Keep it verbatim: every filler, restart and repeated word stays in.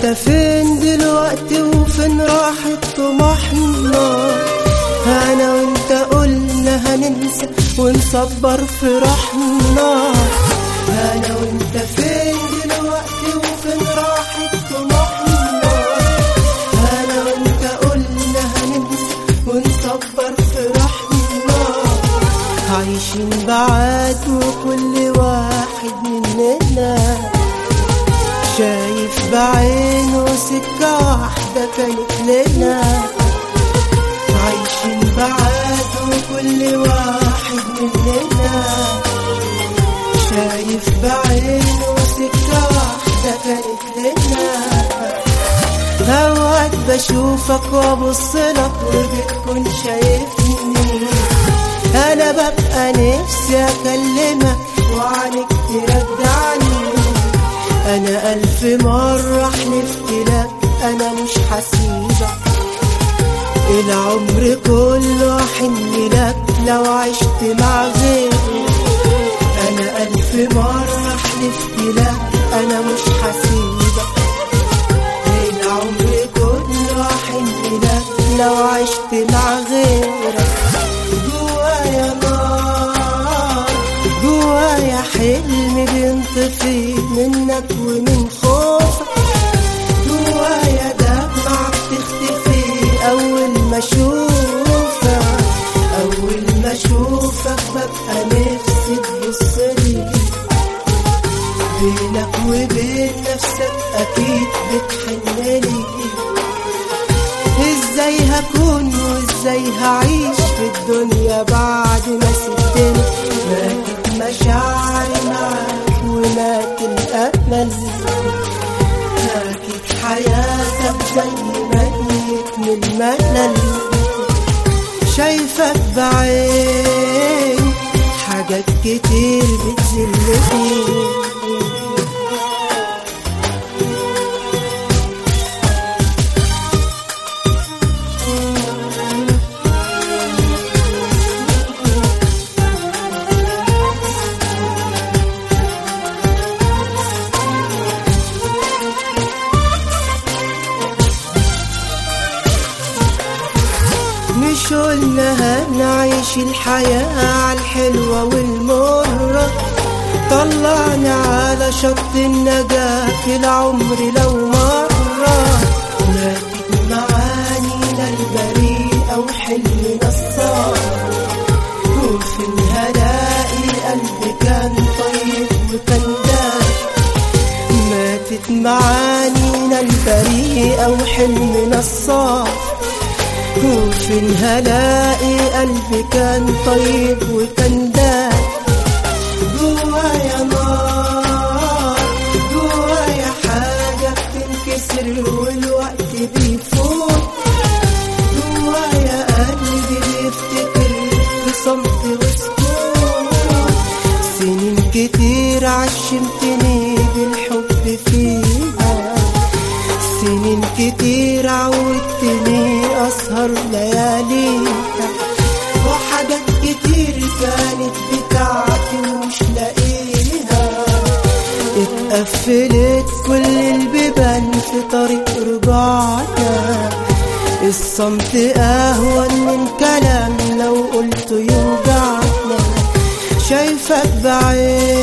احنا فين دلوقتي وفين راحت طموحنا؟ انا وانت قلنا هننسى ونصبر فرحنا. انا وانت فين دلوقتي وفين راحت طموحنا؟ انا وانت قلنا هننسى ونصبر فرحنا. عايشين بعاد وكل واحد مننا شايف بعينه سكة واحدة كانت لنا. عايشين بعاد وكل واحد مننا شايف بعينه سكة واحدة كانت لنا. اوقات بشوفك وابصلك وبتكون شايفني، انا ببقى نفسي اكلمك وعنك ترجعني. انا الف مرة حلفت لك انا مش هسيبك، العمر كله حن لك لو عشت مع غيري. انا الف مرة حلفت لك انا مش هسيبك، العمر كله حن لك لو عشت مع غيرك. جوايا نار، جوايا حلم بينطفي منك ومن خوفك. جوايا دمعة بتختفي أول ما أشوفك، أول ما أشوفك ببقى نفسي تبصلي. بينك وبين نفسك أكيد بتحنلي. ازاي هكون وازاي هعيش في الدنيا بعد ما سبتني؟ ماتت مشاعري معاك ومات الأمل، ماتت حياتك زي ميت من الملل. شايفك بعين حاجات كتير بتذلني. مش قلنا هنعيش الحياة عالحلوة والمرة؟ طلعنا على شط النجاة في العمر لو مرة. ماتت معانينا البريئة وحلمنا الصافي، وفين هلاقي قلب كان طيب وكان دافي. ماتت معانينا البريئة وحلمنا الصافي، وفين هلاقي قلبي كان طيب وكان دافي. جوايا نار، جوايا حاجة بتنكسر والوقت بيفوت. جوايا قلبي بيفتكر في صمت وسكوت. سنين كتير عشمتني بالحب فيها، سنين كتير عودتني أسهر لياليها. وحاجات كتير كانت بتاعتي ومش لاقيها. اتقفلت كل البيبان في طريق رجوعنا. الصمت أهون من كلام لو قلت يوجعنا. شايفك بعيد